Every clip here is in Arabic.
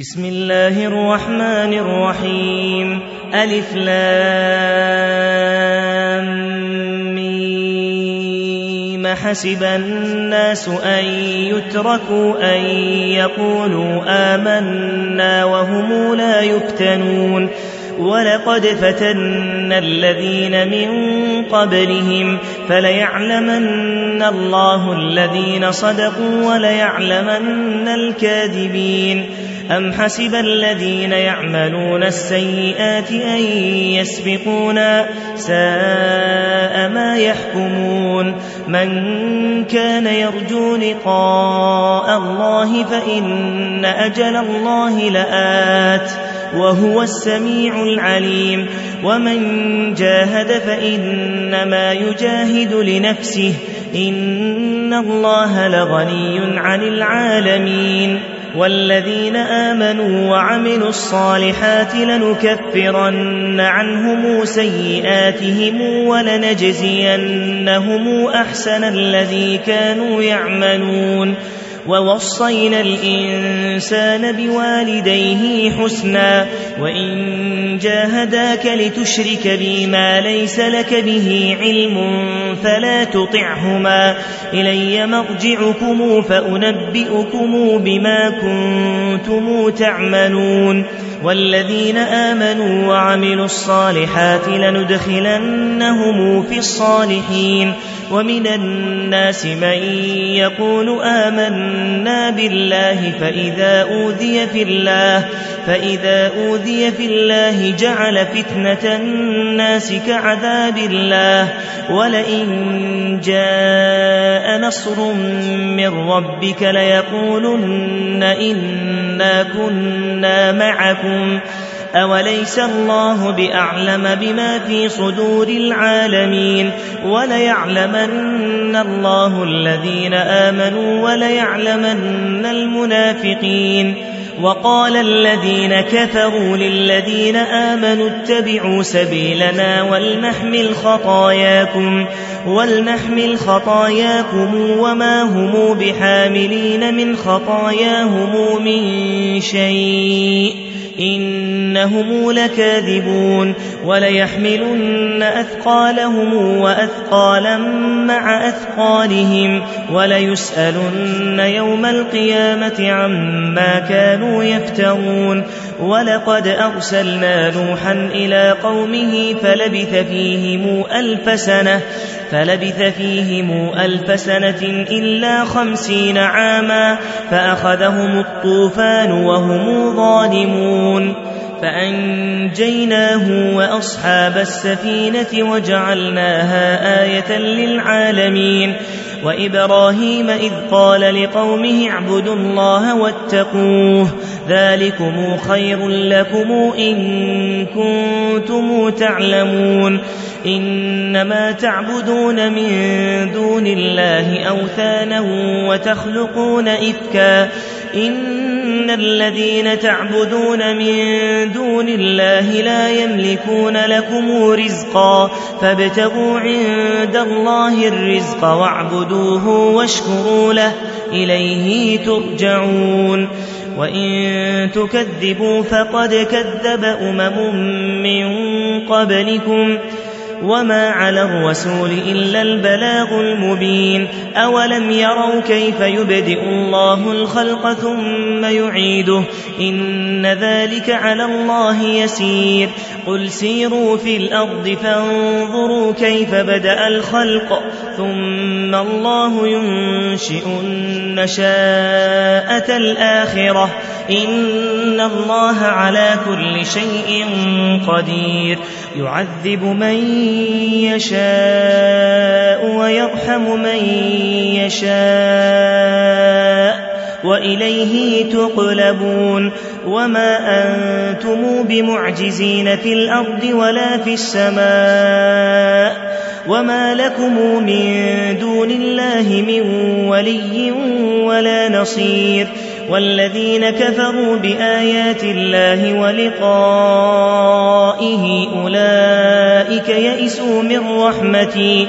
بسم الله الرحمن الرحيم ألف لام ميم حسب الناس أن يتركوا أن يقولوا آمنا وهم لا يفتنون ولقد فتنا الذين من قبلهم فليعلمن الله الذين صدقوا وليعلمن الكاذبين أم حسب الذين يعملون السيئات أن يسبقونا ساء ما يحكمون من كان يرجو لقاء الله فإن أجل الله لآت وهو السميع العليم ومن جاهد فإنما يجاهد لنفسه إن الله لغني عن العالمين والذين آمنوا وعملوا الصالحات لنكفرن عنهم سيئاتهم ولنجزينهم أحسن الذي كانوا يعملون ووصينا الإنسان بوالديه حسنا وإن جاهداك لتشرك بي ما ليس لك به علم فلا تطعهما إلي مرجعكم فأنبئكم بما كنتم تعملون والذين آمنوا وعملوا الصالحات لندخلنهم في الصالحين ومن الناس من يقول آمنا بالله فإذا أوذي في الله جعل فتنة الناس كعذاب الله ولئن جاء نصر من ربك ليقولن إنا كنا معكم أوليس الله بأعلم بما في صدور العالمين وليعلمن الله الذين آمنوا وليعلمن المنافقين وقال الذين كفروا للذين آمنوا اتبعوا سبيلنا ولنحمل خطاياكم وما هم بحاملين من خطاياهم من شيء إنهم لكاذبون وليحملن أثقالهم وأثقالا مع أثقالهم وليسألن يوم القيامة عما كانوا يفترون ولقد أرسلنا نوحا إلى قومه فلبث فيهم 1000 سنة إلا 50 عاما فأخذهم الطوفان وهم ظالمون فأنجيناه وأصحاب السفينة وجعلناها آية للعالمين وإبراهيم إذ قال لقومه اعبدوا الله واتقوه ذلكم خير لكم إن كنتم تعلمون إنما تعبدون من دون الله أوثانا وتخلقون إفكا إن الذين تعبدون من دون الله لا يملكون لكم رزقا فابتغوا عند الله الرزق واعبدوه واشكروا له إليه ترجعون وإن تكذبوا فقد كذب من قبلكم وما على الرسول إلا البلاغ المبين أولم يروا كيف يبدئ الله الخلق ثم يعيده إن ذلك على الله يسير قل سيروا في الأرض فانظروا كيف بدأ الخلق ثم الله ينشئ النشاءة الآخرة إن الله على كل شيء قدير يعذب من يشاء ويرحم من يشاء وإليه تقلبون وما أنتم بمعجزين في الأرض ولا في السماء وما لكم من دون الله من ولي ولا نصير والذين كفروا بآيات الله ولقائه أولئك أولئك يئسوا من رحمتي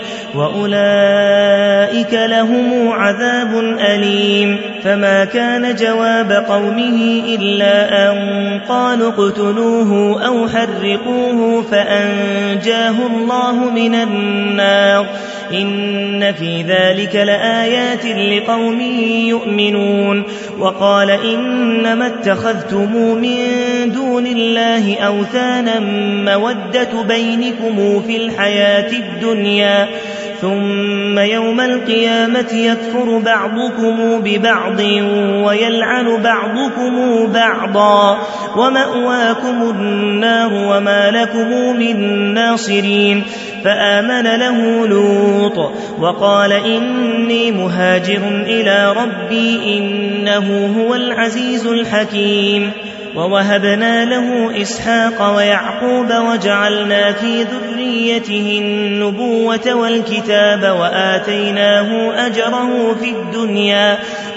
وأولئك لهم عذاب أليم. فما كان جواب قومه إلا أن قالوا اقتلوه أو حرقوه فأنجاه الله من النار. إن في ذلك لآيات لقوم يؤمنون. وقال إنما اتخذتم من دون الله أوثانا مودة بينكم في الحياة الدنيا ثم يوم القيامة يكفر بعضكم ببعض ويلعن بعضكم بعضا ومأواكم النار وما لكم من ناصرين. فآمن له لوط وقال إني مهاجر إلى ربي إنه هو العزيز الحكيم. ووهبنا له إسحاق ويعقوب وجعلنا في ذريته النبوة والكتاب وآتيناه أجره في الدنيا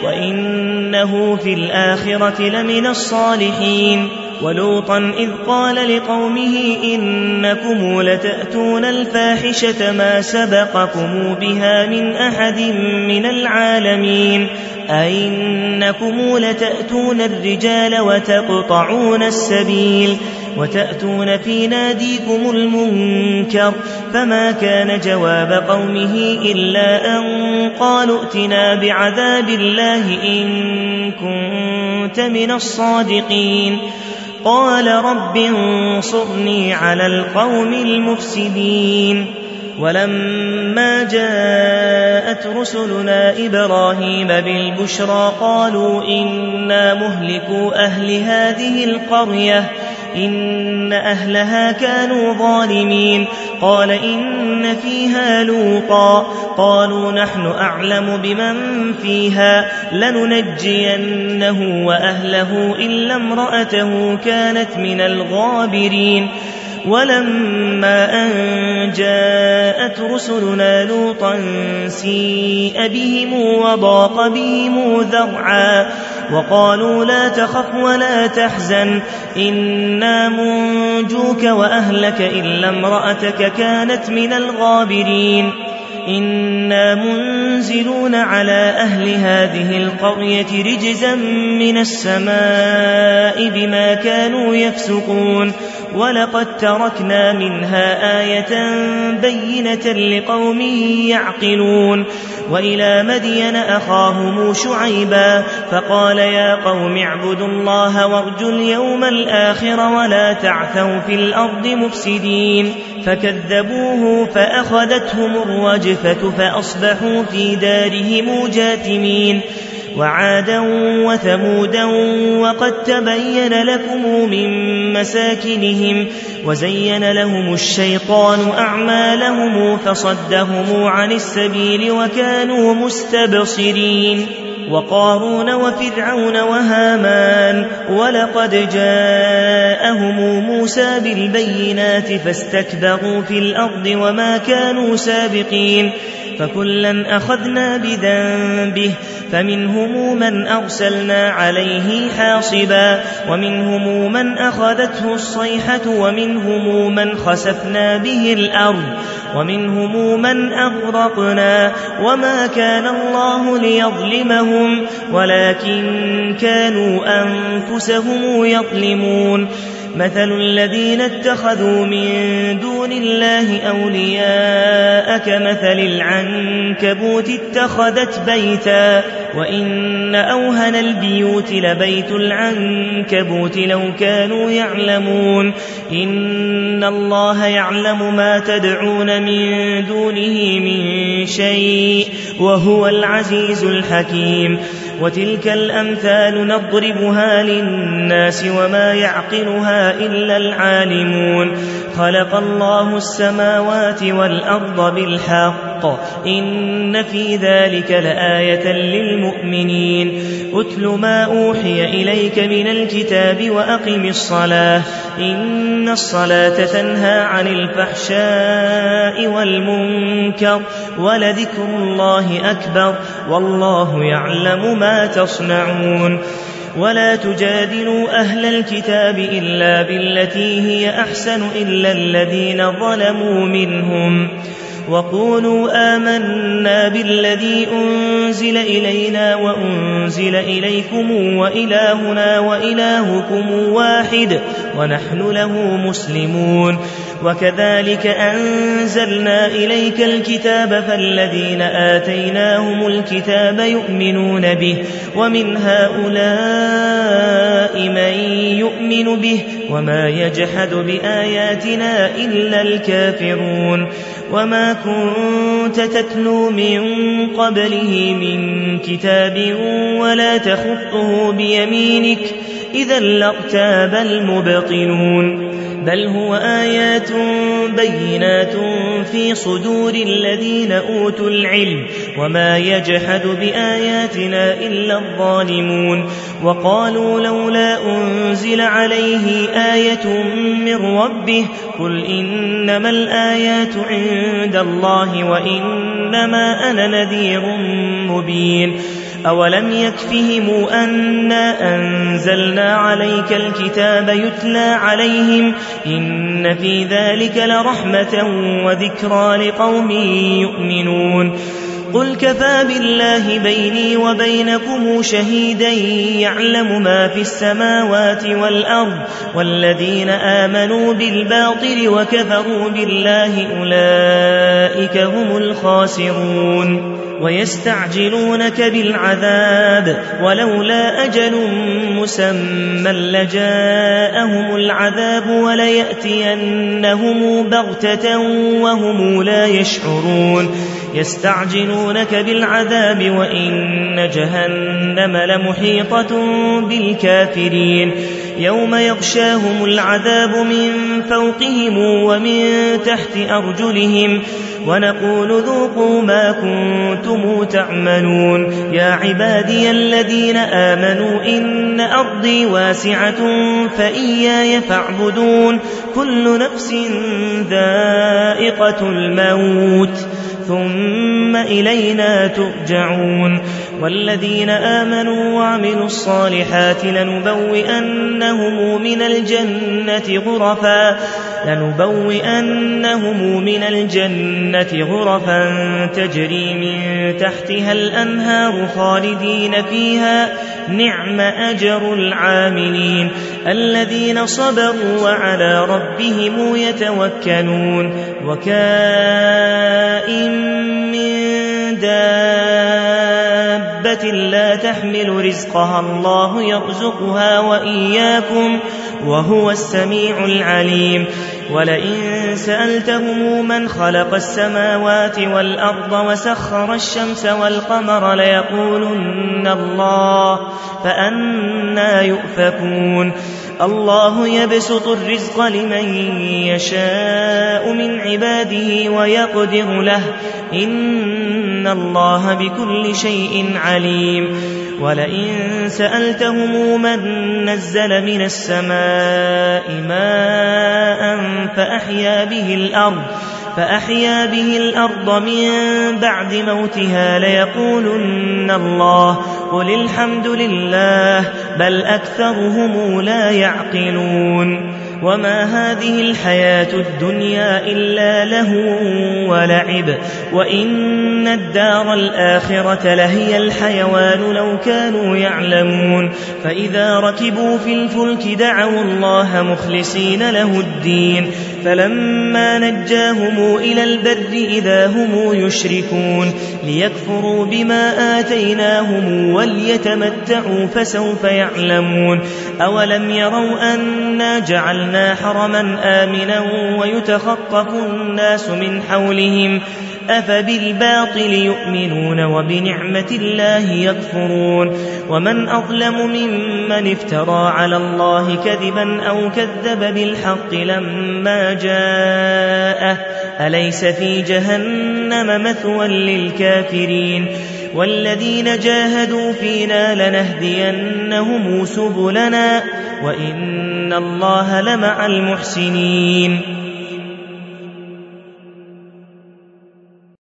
وإنه في الآخرة لمن الصالحين. ولوطا إذ قال لقومه إنكم لتأتون الفاحشة ما سبقكم بها من أحد من العالمين أئنكم لتأتون الرجال وتقطعون السبيل وتأتون في ناديكم المنكر. فما كان جواب قومه إلا أن قالوا ائتنا بعذاب الله إن كنت من الصادقين. قال رب انصرني على القوم المفسدين. ولما جاءت رسلنا إبراهيم بالبشرى قالوا إنا مهلكو أهل هذه القرية إن أهلها كانوا ظالمين. قال إن فيها لوطا قالوا نحن أعلم بمن فيها لننجينه وأهله إلا امرأته كانت من الغابرين. ولما أن جاءت رسلنا لوطا سيء بهم وضاق بهم ذرعا وقالوا لا تخف ولا تحزن إنا منجوك وأهلك إلا امرأتك كانت من الغابرين. إنا منزلون على أهل هذه القرية رجزا من السماء بما كانوا يفسقون. ولقد تركنا منها آية بينة لقوم يعقلون. وإلى مدين أخاهم شعيبا فقال يا قوم اعبدوا الله وارجوا اليوم الآخر ولا تعثوا في الأرض مفسدين. فكذبوه فأخذتهم الرجفة فأصبحوا في دارهم جاثمين. وعادا وثمودا وقد تبين لكم من مساكنهم وزين لهم الشيطان أعمالهم فصدهم عن السبيل وكانوا مستبصرين. وقارون وفرعون وهامان ولقد جاءهم موسى بالبينات فاستكبروا في الأرض وما كانوا سابقين. فكلا أخذنا بذنبه فمنهم من أرسلنا عليه حاصبا ومنهم من أخذته الصيحة ومنهم من خسفنا به الأرض ومنهم من أغرقنا وما كان الله ليظلمهم ولكن كانوا أنفسهم يظلمون. مثل الذين اتخذوا من دون الله أولياء كمثل العنكبوت اتخذت بيتا وإن أوهن البيوت لبيت العنكبوت لو كانوا يعلمون. إن الله يعلم ما تدعون من دونه من شيء وهو العزيز الحكيم. وتلك الأمثال نضربها للناس وما يعقلها إلا العالمون. خلق الله السماوات والأرض بالحق إن في ذلك لآية للمؤمنين. أتل ما أوحي إليك من الكتاب وأقم الصلاة إن الصلاة تنهى عن الفحشاء والمنكر ولذكر الله أكبر والله يعلم ما تصنعون. ولا تجادلوا أهل الكتاب إلا بالتي هي أحسن إلا الذين ظلموا منهم وقولوا آمنا بالذي أنزل إلينا وأنزل إليكم وإلهنا وإلهكم واحد ونحن له مسلمون وكذلك أنزلنا إليك الكتاب فالذين آتيناهم الكتاب يؤمنون به ومن هؤلاء من يؤمن به وما يجحد بآياتنا إلا الكافرون وما كنت تتلو من قبله من كتاب ولا تخطه بيمينك إذا لارتاب المبطلون بل هو آيات بينات في صدور الذين أوتوا العلم وما يجحد بآياتنا إلا الظالمون وقالوا لولا أنزل عليه آية من ربه قل إنما الآيات عند الله وإنما أنا نذير مبين أولم يكفهم أنا أنزلنا عليك الكتاب يتلى عليهم إن في ذلك لرحمة وذكرى لقوم يؤمنون قل كفى بالله بيني وبينكم شهيدا يعلم ما في السماوات والأرض والذين آمنوا بالباطل وكفروا بالله أولئك هم الخاسرون ويستعجلونك بالعذاب ولولا أجل مسمى لجاءهم العذاب وليأتينهم بغتة وهم لا يشعرون يستعجلونك بالعذاب وإن جهنم لمحيطة بالكافرين يوم يغشاهم العذاب من فوقهم ومن تحت أرجلهم ونقول ذوقوا ما كنتم تعملون يا عبادي الذين آمنوا إن أرضي واسعة فإياي فاعبدون كل نفس ذائقة الموت ثم إلينا ترجعون والذين آمنوا وعملوا الصالحات لنبوئنهم من الجنة غرفا تجري من تحتها الأنهار خالدين فيها نعم أجر العاملين الذين صبروا وعلى ربهم يتوكلون وكائن من دابة لا تحمل رزقها الله يرزقها وإياكم وهو السميع العليم ولئن سألتهم من خلق السماوات والأرض وسخر الشمس والقمر ليقولن الله فأنى يؤفكون الله يبسط الرزق لمن يشاء من عباده ويقدر له إن الله بكل شيء عليم ولئن سألتهم من نزل من السماء ماء فأحيا به الأرض من بعد موتها ليقولن الله قل الحمد لله بل أكثرهم لا يعقلون وما هذه الحياة الدنيا إلا لهو ولعب وإن الدار الآخرة لهي الحيوان لو كانوا يعلمون فإذا ركبوا في الفلك دعوا الله مخلصين له الدين فلما نجاهم إلى البر إذا هم يشركون ليكفروا بما آتيناهم وليتمتعوا فسوف يعلمون أولم يروا أنا جعلنا حرما آمنا ويتخطف الناس من حولهم أفبالباطل يؤمنون وبنعمة الله يكفرون ومن أظلم ممن افترى على الله كذبا أو كذب بالحق لما جاءه أليس في جهنم مثوى للكافرين والذين جاهدوا فينا لنهدينهم سبلنا وإن الله لمع المحسنين